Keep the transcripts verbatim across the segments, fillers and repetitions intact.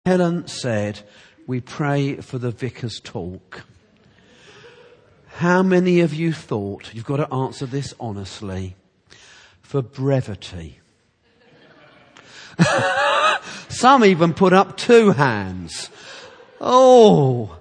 Helen said, we pray for the vicar's talk. How many of you thought, you've got to answer this honestly, for brevity? Some even put up two hands. Oh,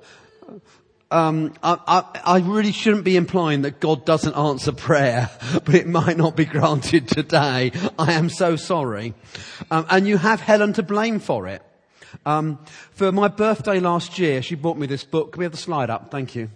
um, I, I, I really shouldn't be implying that God doesn't answer prayer, but it might not be granted today. I am so sorry. Um, and you have Helen to blame for it. Um, for my birthday last year, she bought me this book. Can we have the slide up? Thank you.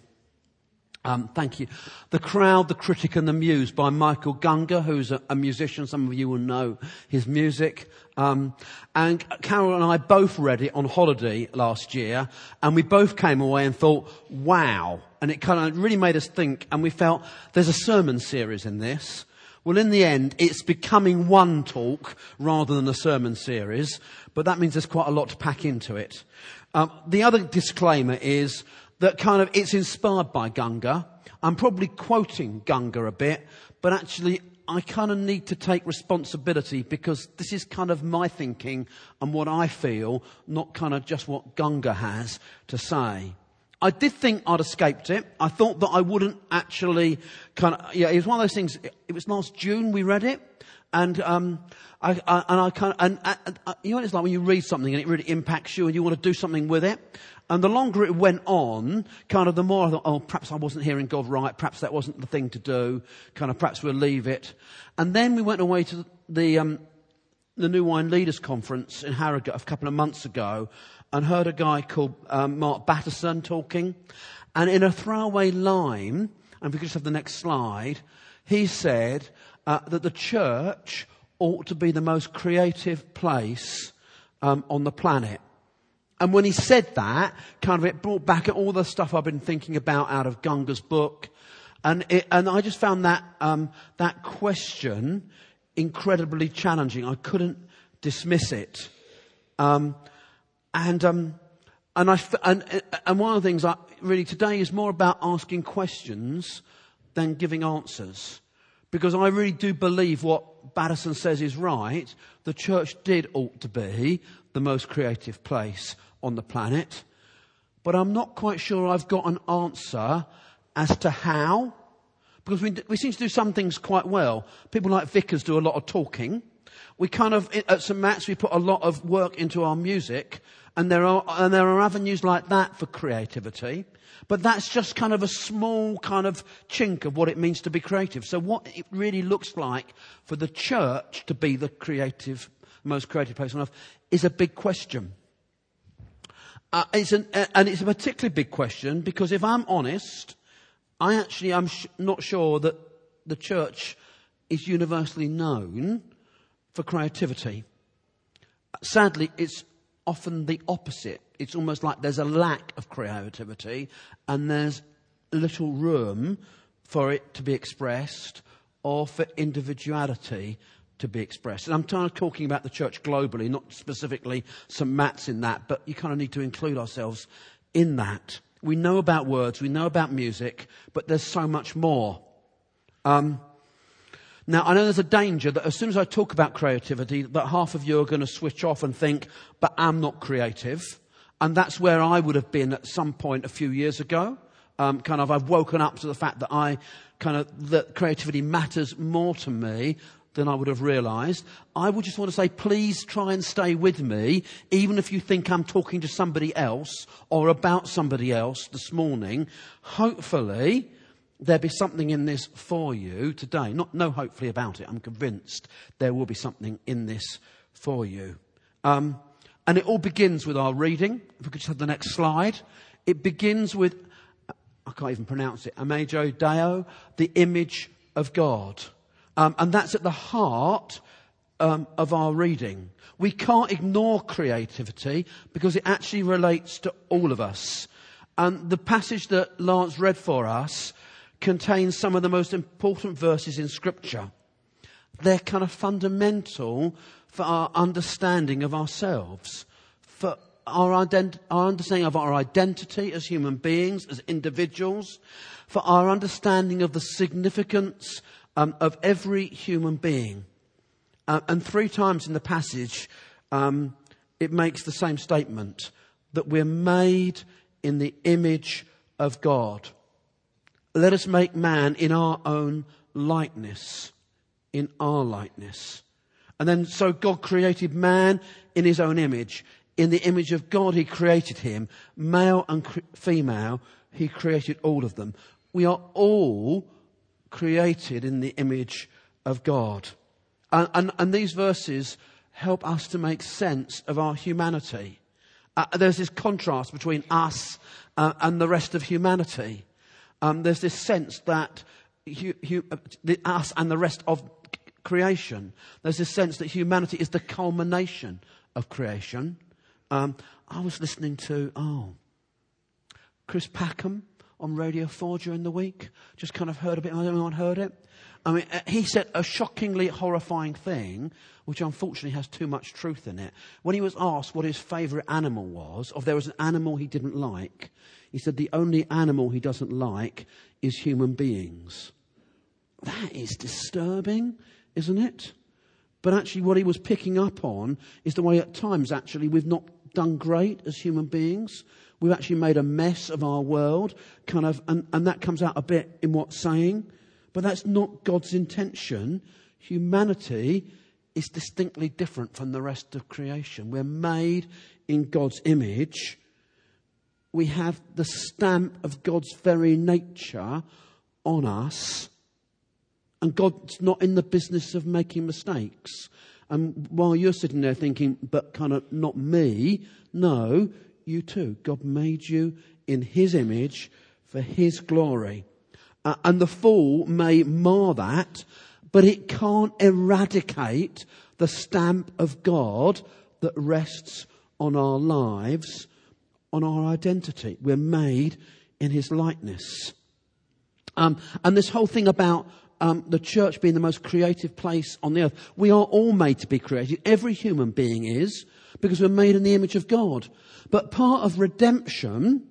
Um, thank you. The Crowd, the Critic and the Muse by Michael Gungor, who's a, a musician. Some of you will know his music. Um, and Carol and I both read it on holiday last year, and we both came away and thought, wow. And it kind of really made us think, and we felt there's a sermon series in this. Well, in the end, it's becoming one talk rather than a sermon series, but that means there's quite a lot to pack into it. Um, the other disclaimer is that kind of it's inspired by Gungor. I'm probably quoting Gungor a bit, but actually I kind of need to take responsibility because this is kind of my thinking and what I feel, not kind of just what Gungor has to say. I did think I'd escaped it. I thought that I wouldn't actually kind of, yeah, it was one of those things. It was last June we read it. And, um, I, I and I kind of, and, and, and, you know what it's like when you read something and it really impacts you and you want to do something with it. And the longer it went on, kind of the more I thought, oh, perhaps I wasn't hearing God right. Perhaps that wasn't the thing to do. Kind of, perhaps we'll leave it. And then we went away to the, um, the New Wine Leaders Conference in Harrogate a couple of months ago, and heard a guy called um, Mark Batterson talking. And in a throwaway line, and if we could just have the next slide, he said uh, that the church ought to be the most creative place um, on the planet. And when he said that, kind of it brought back all the stuff I've been thinking about out of Gungor's book. And it, and I just found that um, that question incredibly challenging. I couldn't dismiss it. Um And, um, and I, and, and one of the things I really today is more about asking questions than giving answers. Because I really do believe what Batterson says is right. The church did ought to be the most creative place on the planet. But I'm not quite sure I've got an answer as to how. Because we, we seem to do some things quite well. People like vicars do a lot of talking. We kind of, at Saint Matt's, we put a lot of work into our music. And there are, and there are avenues like that for creativity. But that's just kind of a small kind of chink of what it means to be creative. So what it really looks like for the church to be the creative, most creative place on earth is a big question. Uh, it's an, uh, and it's a particularly big question because if I'm honest, I actually am sh- not sure that the church is universally known for creativity. Sadly, it's often the opposite. It's almost like there's a lack of creativity and there's little room for it to be expressed or for individuality to be expressed. And I'm kind of talking about the church globally, not specifically Saint Matt's in that, but you kind of need to include ourselves in that. We know about words, we know about music, but there's so much more. Um, Now, I know there's a danger that as soon as I talk about creativity, that half of you are going to switch off and think, but I'm not creative. And that's where I would have been at some point a few years ago. Um, kind of, I've woken up to the fact that I kind of, that creativity matters more to me than I would have realised. I would just want to say, please try and stay with me, even if you think I'm talking to somebody else or about somebody else this morning. Hopefully there'll be something in this for you today. Not, no, hopefully about it. I'm convinced there will be something in this for you. Um, and it all begins with our reading. If we could just have the next slide. It begins with, I can't even pronounce it, Imago Dei, the image of God. Um, and that's at the heart um, of our reading. We can't ignore creativity because it actually relates to all of us. And the passage that Lance read for us contains some of the most important verses in Scripture. They're kind of fundamental for our understanding of ourselves, for our, ident- our understanding of our identity as human beings, as individuals, for our understanding of the significance um, of every human being. Uh, and three times in the passage, um, it makes the same statement, that we're made in the image of God. Let us make man in our own likeness, in our likeness. And then, so God created man in his own image. In the image of God he created him. Male and cre- female, he created all of them. We are all created in the image of God. And, and, and these verses help us to make sense of our humanity. Uh, there's this contrast between us uh, and the rest of humanity. Um, there's this sense that hu- hu- the, us and the rest of creation, there's this sense that humanity is the culmination of creation. Um, I was listening to, oh, Chris Packham on Radio four during the week. Just kind of heard a bit. I don't know if anyone heard it. I mean, he said a shockingly horrifying thing, which unfortunately has too much truth in it. When he was asked what his favourite animal was, or if there was an animal he didn't like, he said the only animal he doesn't like is human beings. That is disturbing, isn't it? But actually what he was picking up on is the way at times actually we've not done great as human beings. We've actually made a mess of our world, kind of, and, and that comes out a bit in what's saying. But that's not God's intention. Humanity is distinctly different from the rest of creation. We're made in God's image. We have the stamp of God's very nature on us. And God's not in the business of making mistakes. And while you're sitting there thinking, but kind of not me, no, you too. God made you in his image for his glory. Uh, and the fall may mar that, but it can't eradicate the stamp of God that rests on our lives, on our identity. We're made in his likeness. Um, and this whole thing about um, the church being the most creative place on the earth. We are all made to be creative. Every human being is, because we're made in the image of God. But part of redemption...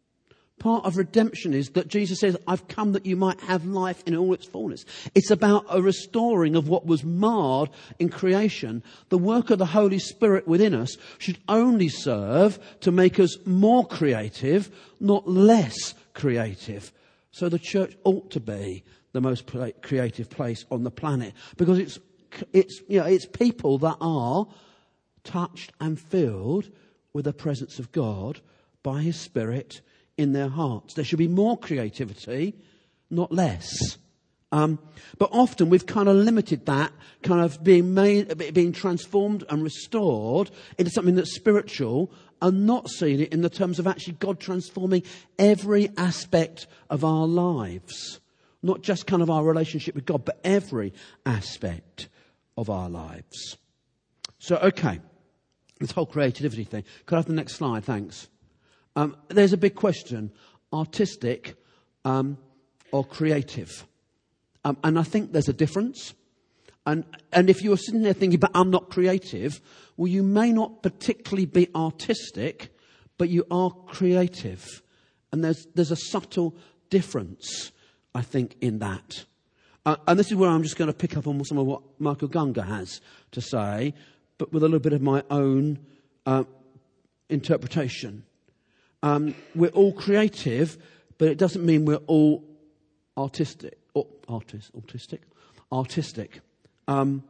Part of redemption is that Jesus says, I've come that you might have life in all its fullness. It's about a restoring of what was marred in creation. The work of the Holy Spirit within us should only serve to make us more creative, not less creative. So the church ought to be the most creative place on the planet, because it's, it's, you know, it's people that are touched and filled with the presence of God by his Spirit in their hearts. There should be more creativity, not less. Um, but often we've kind of limited that kind of being made, being transformed and restored into something that's spiritual, and not seen it in the terms of actually God transforming every aspect of our lives. Not just kind of our relationship with God, but every aspect of our lives. So, okay, this whole creativity thing. Could I have the next slide? Thanks. Um, there's a big question, artistic um, or creative. Um, and I think there's a difference. And and if you're sitting there thinking, but I'm not creative, well, you may not particularly be artistic, but you are creative. And there's there's a subtle difference, I think, in that. Uh, and this is where I'm just going to pick up on some of what Michael Gungor has to say, but with a little bit of my own uh, interpretation. Um, we're all creative, but it doesn't mean we're all artistic. Or, artist, autistic? Artistic. Um,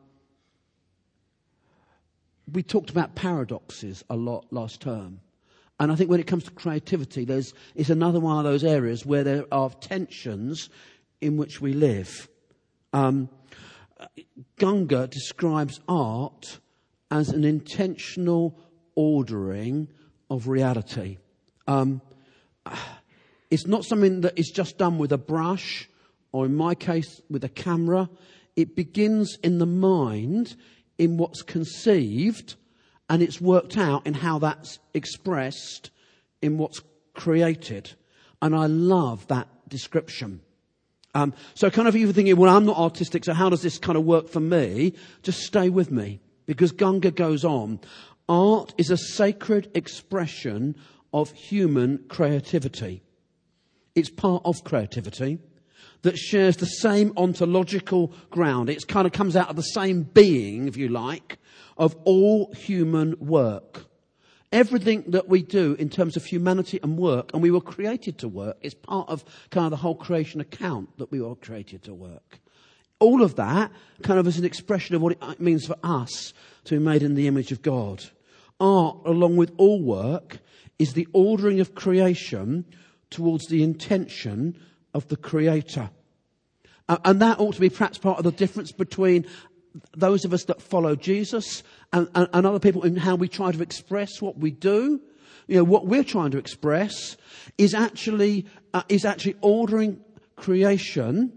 we talked about paradoxes a lot last term. And I think when it comes to creativity, there's it's another one of those areas where there are tensions in which we live. Um, Gungor describes art as an intentional ordering of reality. Um, it's not something that is just done with a brush, or in my case, with a camera. It begins in the mind, in what's conceived, and it's worked out in how that's expressed in what's created. And I love that description. Um, so kind of even thinking, well, I'm not artistic, so how does this kind of work for me? Just stay with me, because Gungor goes on. Art is a sacred expression of human creativity. It's part of creativity that shares the same ontological ground. It kind of comes out of the same being, if you like, of all human work. Everything that we do in terms of humanity and work, and we were created to work, is part of kind of the whole creation account that we were created to work. All of that kind of is an expression of what it means for us to be made in the image of God. Art, along with all work, is the ordering of creation towards the intention of the Creator. Uh, and that ought to be perhaps part of the difference between those of us that follow Jesus and, and, and other people in how we try to express what we do. You know, what we're trying to express is actually uh, is actually ordering creation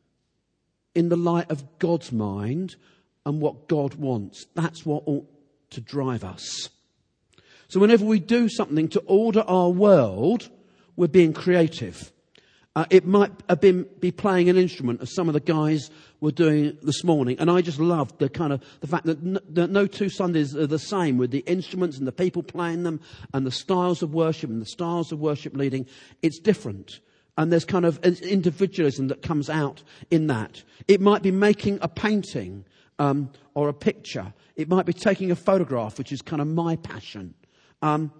in the light of God's mind and what God wants. That's what ought to drive us. So whenever we do something to order our world, we're being creative. Uh, it might have been be playing an instrument, as some of the guys were doing this morning, and I just loved the kind of the fact that no, that no two Sundays are the same, with the instruments and the people playing them and the styles of worship and the styles of worship leading. It's different, and there's kind of individualism that comes out in that. It might be making a painting um, or a picture. It might be taking a photograph, which is kind of my passion. Um,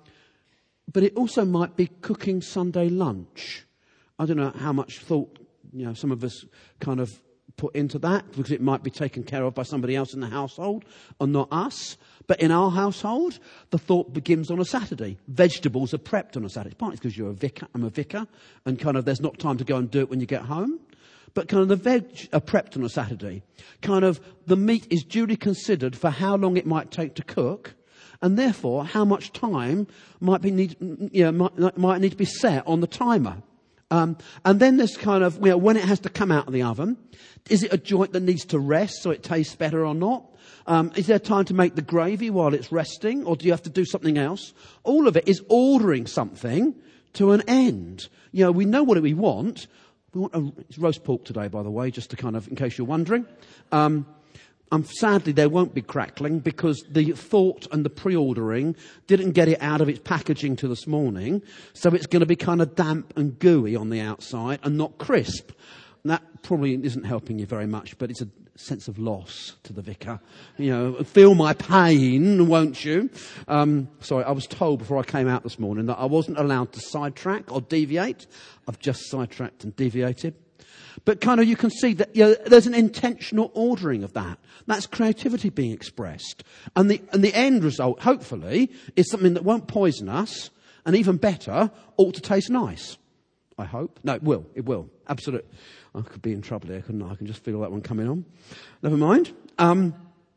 but it also might be cooking Sunday lunch. I don't know how much thought, you know, some of us kind of put into that, because it might be taken care of by somebody else in the household and not us. But in our household, the thought begins on a Saturday. Vegetables are prepped on a Saturday. Partly because you're a vicar, I'm a vicar, and kind of there's not time to go and do it when you get home. But kind of the veg are prepped on a Saturday. Kind of the meat is duly considered for how long it might take to cook, and therefore how much time might be need, you know, might, might need to be set on the timer. Um, and then there's kind of, you know, when it has to come out of the oven, is it a joint that needs to rest so it tastes better or not? Um, is there time to make the gravy while it's resting, or do you have to do something else? All of it is ordering something to an end. You know, we know what we want. We want a, it's roast pork today, by the way, just to kind of, in case you're wondering. Um, Um, sadly, there won't be crackling, because the thought and the pre-ordering didn't get it out of its packaging till this morning. So it's going to be kind of damp and gooey on the outside and not crisp. And that probably isn't helping you very much, but it's a sense of loss to the vicar. You know, feel my pain, won't you? Um, sorry, I was told before I came out this morning that I wasn't allowed to sidetrack or deviate. I've just sidetracked and deviated. But kind of you can see that, you know, there's an intentional ordering of that. That's creativity being expressed. And the, and the end result, hopefully, is something that won't poison us, and even better, ought to taste nice. I hope. No, it will. It will. Absolutely. I could be in trouble here, couldn't I? I can just feel that one coming on. Never mind. Um,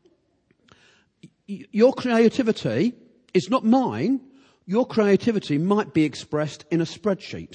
y- your creativity is not mine. Your creativity might be expressed in a spreadsheet.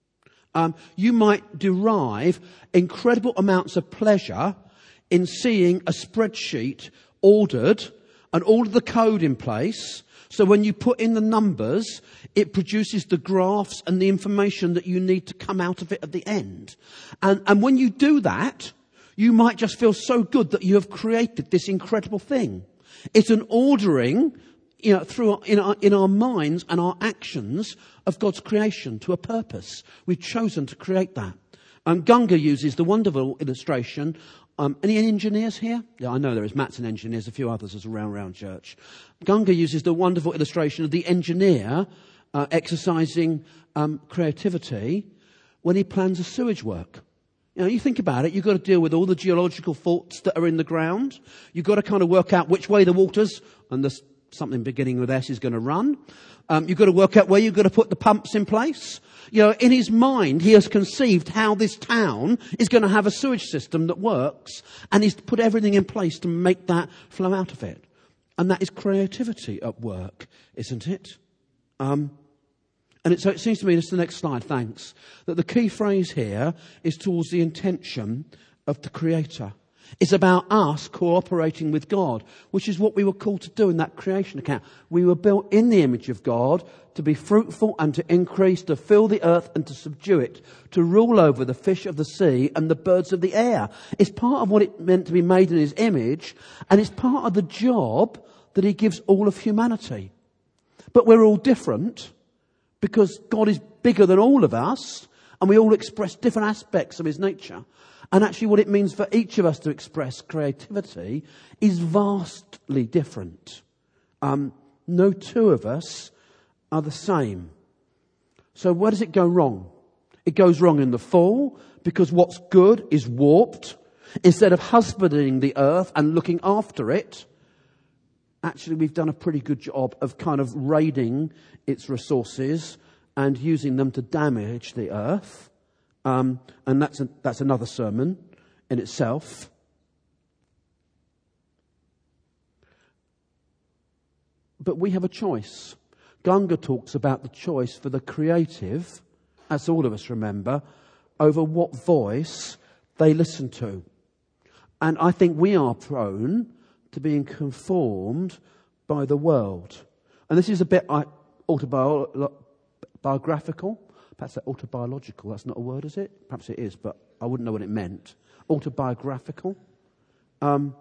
Um, you might derive incredible amounts of pleasure in seeing a spreadsheet ordered and all of the code in place. So when you put in the numbers, it produces the graphs and the information that you need to come out of it at the end. And, and when you do that, you might just feel so good that you have created this incredible thing. It's an ordering, you know, through our, in our in our minds and our actions of God's creation to a purpose. We've chosen to create that. Um, Gunga uses the wonderful illustration. Um, any engineers here? Yeah, I know there is. Matt's an engineer. There's a few others as around around church. Gunga uses the wonderful illustration of the engineer uh, exercising um, creativity when he plans a sewage work. You know, you think about it, you've got to deal with all the geological faults that are in the ground. You've got to kind of work out which way the waters and the something beginning with S is going to run. Um, you've got to work out where you've got to put the pumps in place. You know, in his mind, he has conceived how this town is going to have a sewage system that works, and he's put everything in place to make that flow out of it. And that is creativity at work, isn't it? Um, and it, so it seems to me, this is the next slide, thanks, that the key phrase here is towards the intention of the Creator. It's about us cooperating with God, which is what we were called to do in that creation account. We were built in the image of God to be fruitful and to increase, to fill the earth and to subdue it, to rule over the fish of the sea and the birds of the air. It's part of what it meant to be made in his image, and it's part of the job that he gives all of humanity. But we're all different because God is bigger than all of us, and we all express different aspects of his nature. And actually what it means for each of us to express creativity is vastly different. Um, No two of us are the same. So where does it go wrong? It goes wrong in the fall because what's good is warped. Instead of husbanding the earth and looking after it, actually we've done a pretty good job of kind of raiding its resources and using them to damage the earth. Um, and that's a, that's another sermon in itself. But we have a choice. Ganga talks about the choice for the creative, as all of us remember, over what voice they listen to. And I think we are prone to being conformed by the world. And this is a bit autobiographical. Perhaps that's autobiological. That's not a word, is it? Perhaps it is, but I wouldn't know what it meant. Autobiographical. Um,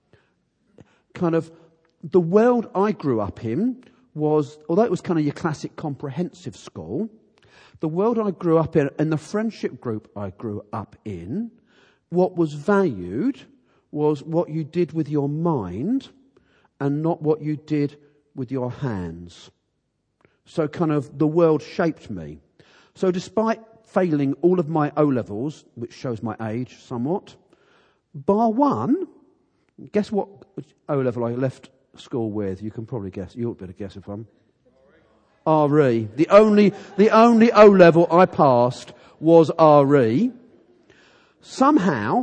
kind of, the world I grew up in was, although it was kind of your classic comprehensive school, the world I grew up in, and the friendship group I grew up in, what was valued was what you did with your mind and not what you did with your hands. So kind of the world shaped me. So despite failing all of my O-levels, which shows my age somewhat, bar one, guess what O-level I left school with? You can probably guess. You ought to be able to guess if I'm... R E. The only, the only O-level I passed was R E. Somehow,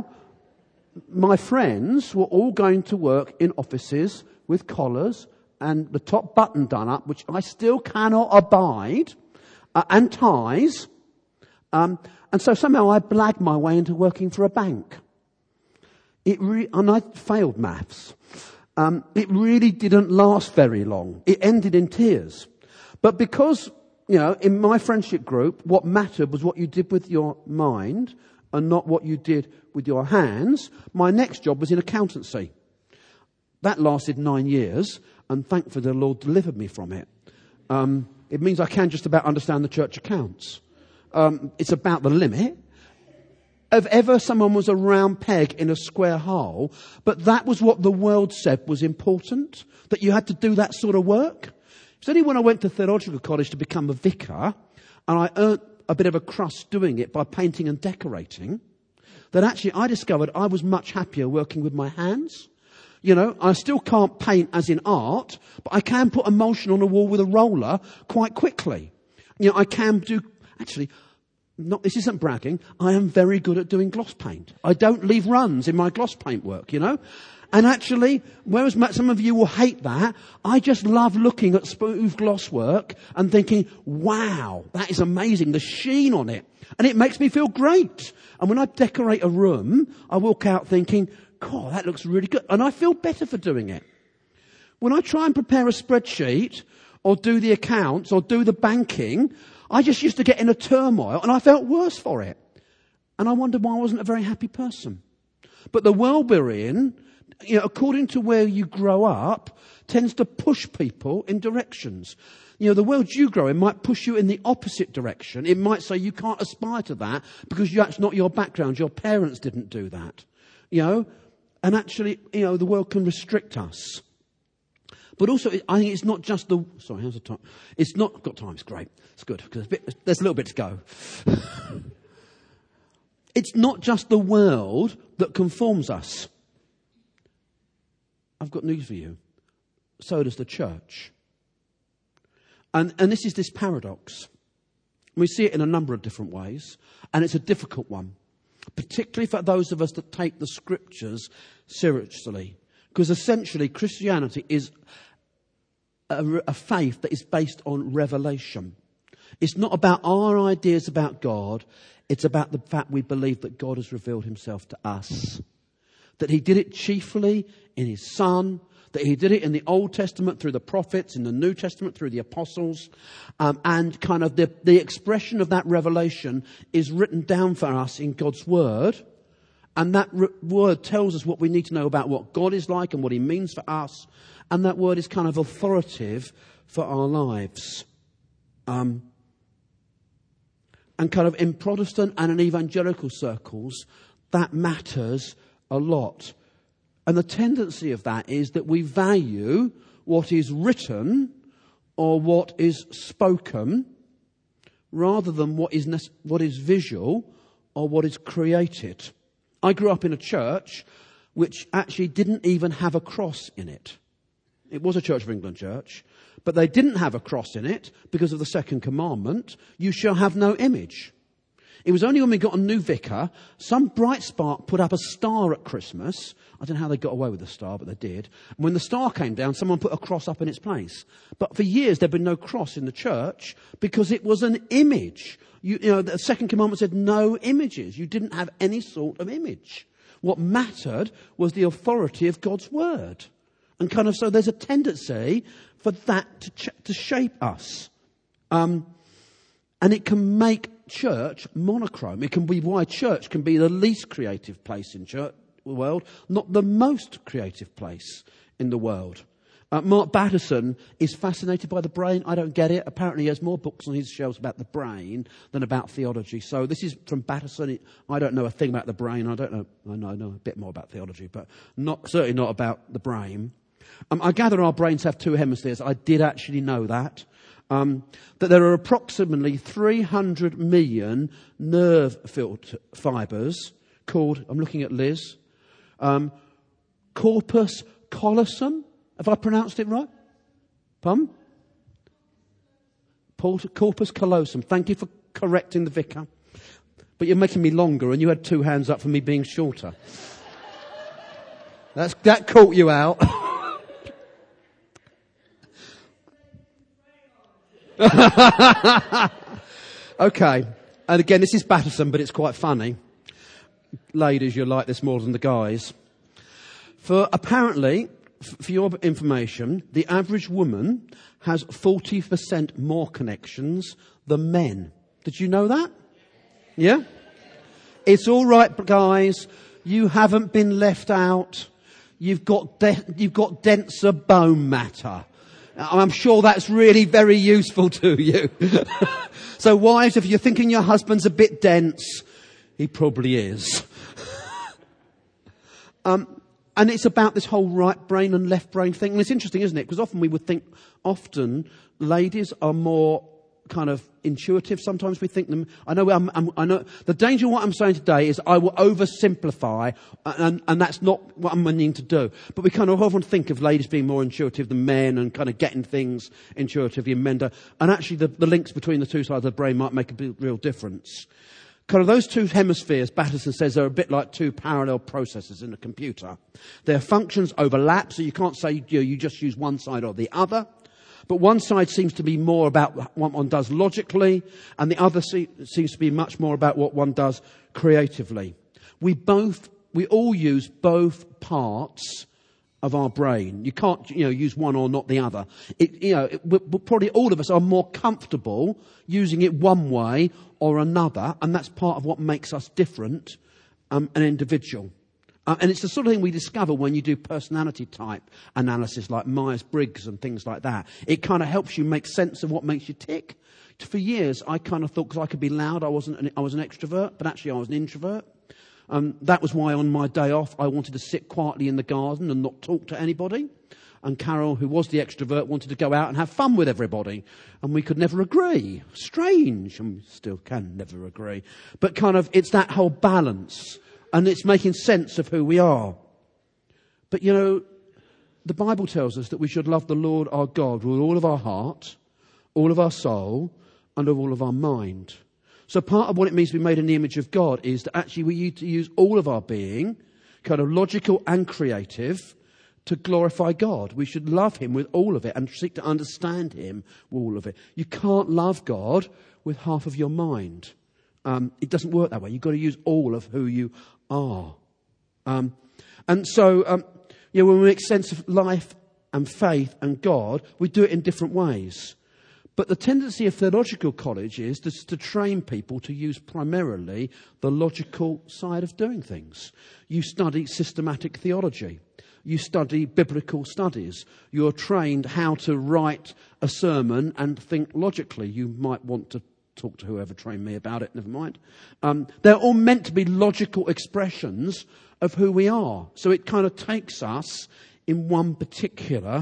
my friends were all going to work in offices with collars and the top button done up, which I still cannot abide, uh, and ties. Um, and so somehow I blagged my way into working for a bank. It re- and I failed maths. Um, it really didn't last very long. It ended in tears. But because, you know, in my friendship group, what mattered was what you did with your mind and not what you did with your hands, my next job was in accountancy. That lasted nine years, and thankfully the Lord delivered me from it. Um, it means I can just about understand the church accounts. Um, it's about the limit. If ever someone was a round peg in a square hole, but that was what the world said was important, that you had to do that sort of work. It's only when I went to theological college to become a vicar, and I earned a bit of a crust doing it by painting and decorating, that actually I discovered I was much happier working with my hands. You know, I still can't paint as in art, but I can put emulsion on a wall with a roller quite quickly. You know, I can do, actually, not, this isn't bragging, I am very good at doing gloss paint. I don't leave runs in my gloss paint work, you know. And actually, whereas some of you will hate that, I just love looking at smooth gloss work and thinking, wow, that is amazing, the sheen on it. And it makes me feel great. And when I decorate a room, I walk out thinking, God, that looks really good. And I feel better for doing it. When I try and prepare a spreadsheet or do the accounts or do the banking, I just used to get in a turmoil and I felt worse for it. And I wondered why I wasn't a very happy person. But the world we're in, you know, according to where you grow up, tends to push people in directions. You know, the world you grow in might push you in the opposite direction. It might say you can't aspire to that because that's not your background. Your parents didn't do that. You know, and actually, you know, the world can restrict us. But also, I think it's not just the... Sorry, how's the time? It's not... Got time, it's great. It's good, because there's a little bit to go. It's not just the world that conforms us. I've got news for you. So does the church. And, and this is this paradox. We see it in a number of different ways, and it's a difficult one, particularly for those of us that take the scriptures seriously. Because essentially, Christianity is a, a faith that is based on revelation. It's not about our ideas about God. It's about the fact we believe that God has revealed himself to us. That he did it chiefly in his Son. That he did it in the Old Testament through the prophets, in the New Testament through the apostles. Um, and kind of the, the expression of that revelation is written down for us in God's Word. And that re- Word tells us what we need to know about what God is like and what he means for us. And that Word is kind of authoritative for our lives. Um, and kind of in Protestant and in evangelical circles, that matters a lot. And the tendency of that is that we value what is written or what is spoken, rather than what is nec- what is visual or what is created. I grew up in a church which actually didn't even have a cross in it. It was a Church of England church, but they didn't have a cross in it because of the second commandment, you shall have no image. It was only when we got a new vicar, some bright spark put up a star at Christmas. I don't know how they got away with the star, but they did. And when the star came down, someone put a cross up in its place. But for years, there'd been no cross in the church because it was an image. You, you know, the second commandment said no images. You didn't have any sort of image. What mattered was the authority of God's word. And kind of so there's a tendency for that to, ch- to shape us. Um, and it can make church monochrome. It can be why church can be the least creative place in church, the world, not the most creative place in the world. Uh, Mark Batterson is fascinated by the brain. I don't get it. Apparently he has more books on his shelves about the brain than about theology. So this is from Batterson. I don't know a thing about the brain. I don't know. I know, I know a bit more about theology, but not certainly not about the brain. Um, I gather our brains have two hemispheres. I did actually know that. Um, that there are approximately three hundred million nerve fibres called, I'm looking at Liz, um, corpus callosum. Have I pronounced it right? Pardon? Corpus callosum. Thank you for correcting the vicar. But you're making me longer, and you had two hands up for me being shorter. That's, that caught you out. Okay. And again, this is Batterson, but it's quite funny. Ladies, you'll like this more than the guys. For apparently, f- for your information, the average woman has forty percent more connections than men. Did you know that? Yeah? It's all right, guys. You haven't been left out. You've got de- you've got denser bone matter. I'm sure that's really very useful to you. So wives, if you're thinking your husband's a bit dense, he probably is. um, and it's about this whole right brain and left brain thing. And it's interesting, isn't it? Because often we would think, often ladies are more kind of intuitive. Sometimes we think them. I know. I'm, I'm, I know. The danger of what I'm saying today is I will oversimplify, and, and that's not what I'm meaning to do. But we kind of often think of ladies being more intuitive than men, and kind of getting things intuitively in men. And actually, the, the links between the two sides of the brain might make a big, real difference. Kind of those two hemispheres, Batterson says, are a bit like two parallel processors in a computer. Their functions overlap, so you can't say you, know, you just use one side or the other. But one side seems to be more about what one does logically, and the other se- seems to be much more about what one does creatively. We both, we all use both parts of our brain. You can't, you know, use one or not the other. It, you know, it, we, probably all of us are more comfortable using it one way or another, and that's part of what makes us different, um, an individual. Uh, and it's the sort of thing we discover when you do personality type analysis like Myers-Briggs and things like that. It kind of helps you make sense of what makes you tick. For years, I kind of thought because I could be loud, I wasn't an, I was an extrovert, but actually I was an introvert. Um, that was why on my day off, I wanted to sit quietly in the garden and not talk to anybody. And Carol, who was the extrovert, wanted to go out and have fun with everybody. And we could never agree. Strange. And we still can never agree. But kind of, it's that whole balance. And it's making sense of who we are. But, you know, the Bible tells us that we should love the Lord our God with all of our heart, all of our soul, and of all of our mind. So part of what it means to be made in the image of God is that actually we need to use all of our being, kind of logical and creative, to glorify God. We should love him with all of it and seek to understand him with all of it. You can't love God with half of your mind. Um, it doesn't work that way. You've got to use all of who you are. Um, and so, um, you know, when we make sense of life and faith and God, we do it in different ways. But the tendency of theological college is to, to train people to use primarily the logical side of doing things. You study systematic theology. You study biblical studies. You're trained how to write a sermon and think logically. You might want to talk to whoever trained me about it, never mind. Um, they're all meant to be logical expressions of who we are. So it kind of takes us in one particular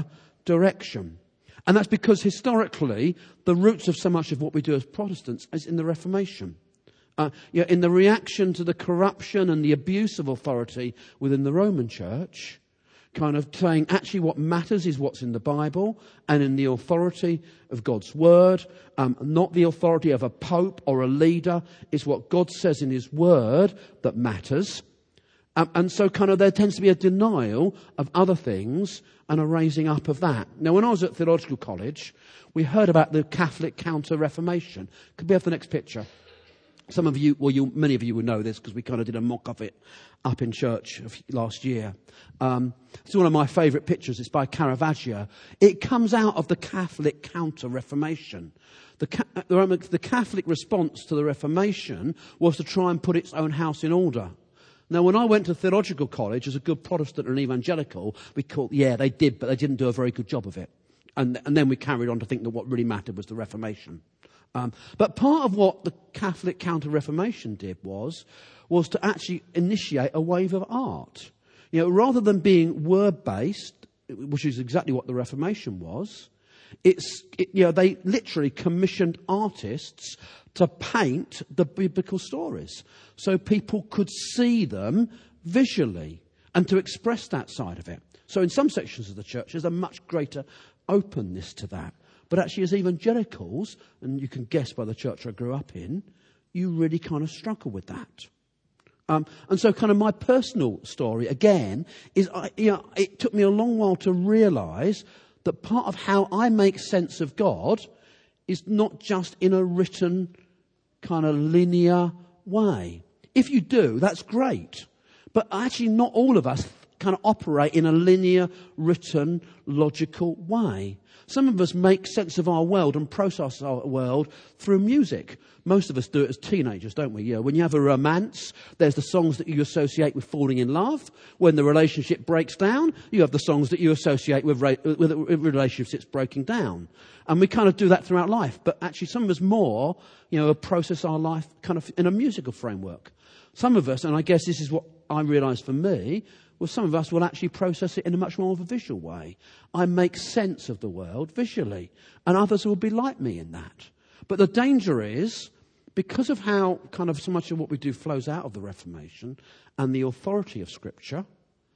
direction. And that's because historically, the roots of so much of what we do as Protestants is in the Reformation. Uh, you know, in the reaction to the corruption and the abuse of authority within the Roman Church, kind of saying actually what matters is what's in the Bible and in the authority of God's Word, um, not the authority of a pope or a leader. It's what God says in His Word that matters. Um, and so kind of there tends to be a denial of other things and a raising up of that. Now, when I was at theological college, we heard about the Catholic Counter-Reformation. Could we have the next picture? Some of you, well, you, many of you will know this because we kind of did a mock of it up in church last year. Um, it's one of my favourite pictures. It's by Caravaggio. It comes out of the Catholic Counter-Reformation. The, the, the Catholic response to the Reformation was to try and put its own house in order. Now, when I went to theological college as a good Protestant and evangelical, we called, yeah, they did, but they didn't do a very good job of it. And, and then we carried on to think that what really mattered was the Reformation. Um, but part of what the Catholic Counter-Reformation did was, was to actually initiate a wave of art. You know, rather than being word-based, which is exactly what the Reformation was, it's, it, you know, they literally commissioned artists to paint the biblical stories so people could see them visually and to express that side of it. So in some sections of the church, there's a much greater openness to that. But actually, as evangelicals, and you can guess by the church I grew up in, you really kind of struggle with that. Um, and so kind of my personal story, again, is I, you know, it took me a long while to realise that part of how I make sense of God is not just in a written kind of linear way. If you do, that's great. But actually not all of us kind of operate in a linear, written, logical way. Some of us make sense of our world and process our world through music. Most of us do it as teenagers, don't we? Yeah. When you have a romance, there's the songs that you associate with falling in love. When the relationship breaks down, you have the songs that you associate with, ra- with relationships breaking down. And we kind of do that throughout life. But actually some of us more, you know, process our life kind of in a musical framework. Some of us, and I guess this is what I realised for me, well, some of us will actually process it in a much more of a visual way. I make sense of the world visually, and others will be like me in that. But the danger is, because of how kind of so much of what we do flows out of the Reformation and the authority of Scripture,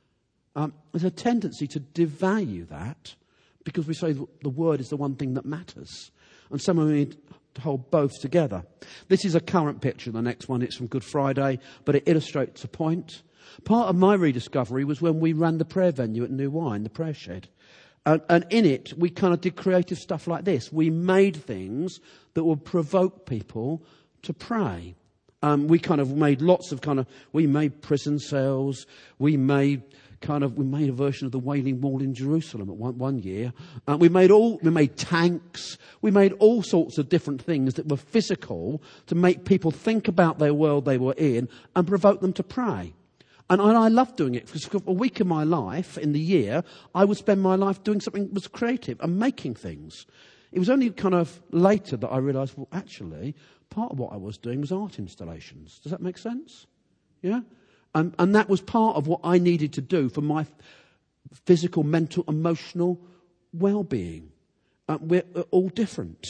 um, there's a tendency to devalue that because we say the Word is the one thing that matters. And some of we need to hold both together. This is a current picture, the next one. It's from Good Friday, but it illustrates a point. Part of my rediscovery was when we ran the prayer venue at New Wine, the prayer shed. And, and in it, we kind of did creative stuff like this. We made things that would provoke people to pray. Um, we kind of made lots of kind of, we made prison cells. We made kind of, we made a version of the Wailing Wall in Jerusalem at one, one year. Uh, we made all, we made tanks. We made all sorts of different things that were physical to make people think about their world they were in and provoke them to pray. And I loved doing it because a week of my life in the year, I would spend my life doing something that was creative and making things. It was only kind of later that I realised, well, actually, part of what I was doing was art installations. Does that make sense? Yeah? And, and that was part of what I needed to do for my physical, mental, emotional well-being. Uh, we're all different.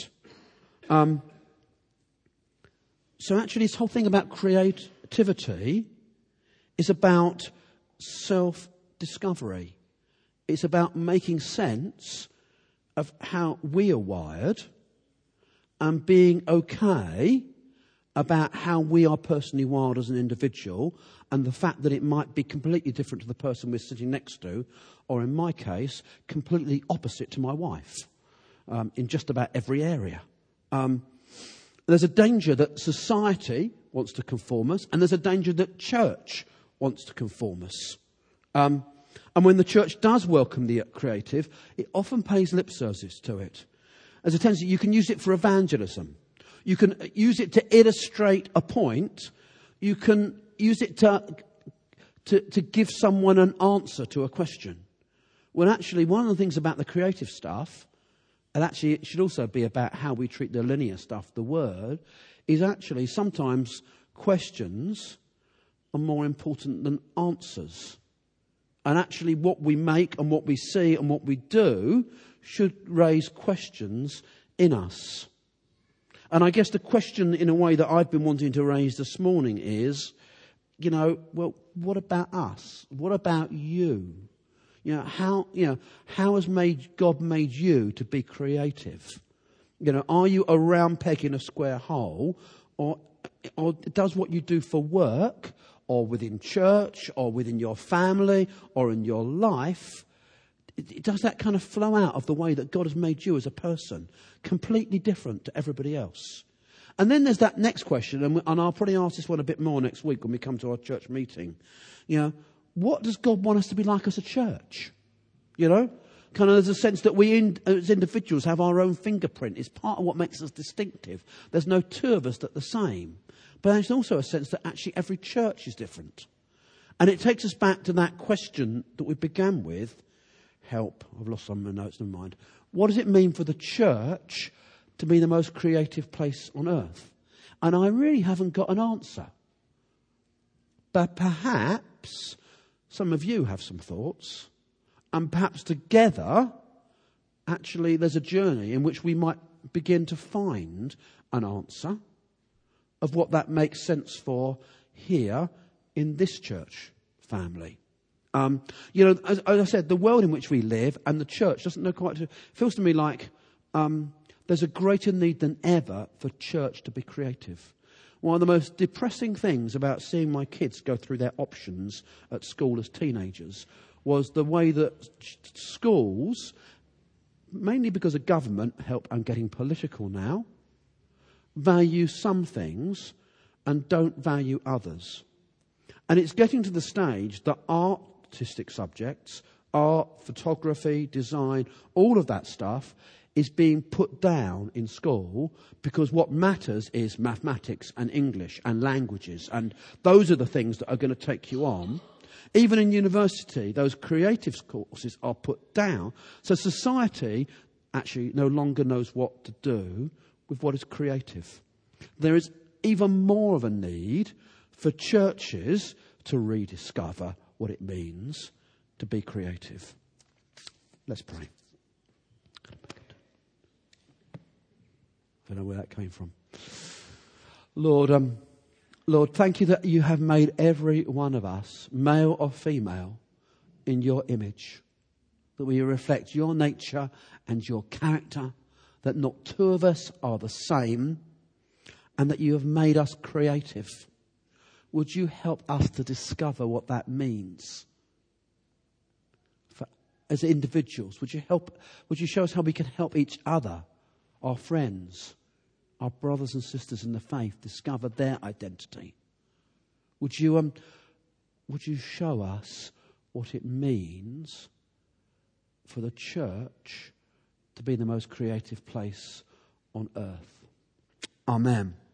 Um, so actually, this whole thing about creativity is about self-discovery. It's about making sense of how we are wired and being okay about how we are personally wired as an individual and the fact that it might be completely different to the person we're sitting next to, or in my case, completely opposite to my wife um, in just about every area. Um, there's a danger that society wants to conform us, and there's a danger that church wants to conform us. Um, and when the church does welcome the creative, it often pays lip service to it. As a tendency, you can use it for evangelism. You can use it to illustrate a point. You can use it to, to, to give someone an answer to a question. When actually, one of the things about the creative stuff, and actually it should also be about how we treat the linear stuff, the word, is actually sometimes questions are more important than answers. And actually what we make and what we see and what we do should raise questions in us. And I guess the question, in a way, that I've been wanting to raise this morning is, you know, well, what about us? What about you? You know, how, you know, how has made God made you to be creative? You know, are you a round peg in a square hole, or, or does what you do for work, or within church, or within your family, or in your life, does that kind of flow out of the way that God has made you as a person, completely different to everybody else? And then there's that next question, and, and I'll probably ask this one a bit more next week when we come to our church meeting. You know, what does God want us to be like as a church? You know, kind of there's a sense that we in, as individuals have our own fingerprint. It's part of what makes us distinctive. There's no two of us that are the same. But there's also a sense that actually every church is different. And it takes us back to that question that we began with. Help, I've lost some of my notes, never mind. What does it mean for the church to be the most creative place on earth? And I really haven't got an answer. But perhaps some of you have some thoughts. And perhaps together, actually, there's a journey in which we might begin to find an answer of what that makes sense for here in this church family. Um, you know, as, as I said, the world in which we live and the church doesn't know quite. It feels to me like um, there's a greater need than ever for church to be creative. One of the most depressing things about seeing my kids go through their options at school as teenagers was the way that schools, mainly because of government help, I'm getting political now, value some things and don't value others. And it's getting to the stage that artistic subjects, art, photography, design, all of that stuff is being put down in school because what matters is mathematics and English and languages, and those are the things that are going to take you on. Even in university, those creative courses are put down. So society actually no longer knows what to do with what is creative. There is even more of a need for churches to rediscover what it means to be creative. Let's pray. I don't know where that came from. Lord, um, Lord, thank you that you have made every one of us, male or female, in your image. That we reflect your nature and your character. That not two of us are the same. And that you have made us creative. Would you help us to discover what that means? For, as individuals, would you help? Would you show us how we can help each other, our friends, our brothers and sisters in the faith, discover their identity? Would you um, would you show us what it means for the church to be the most creative place on earth? Amen.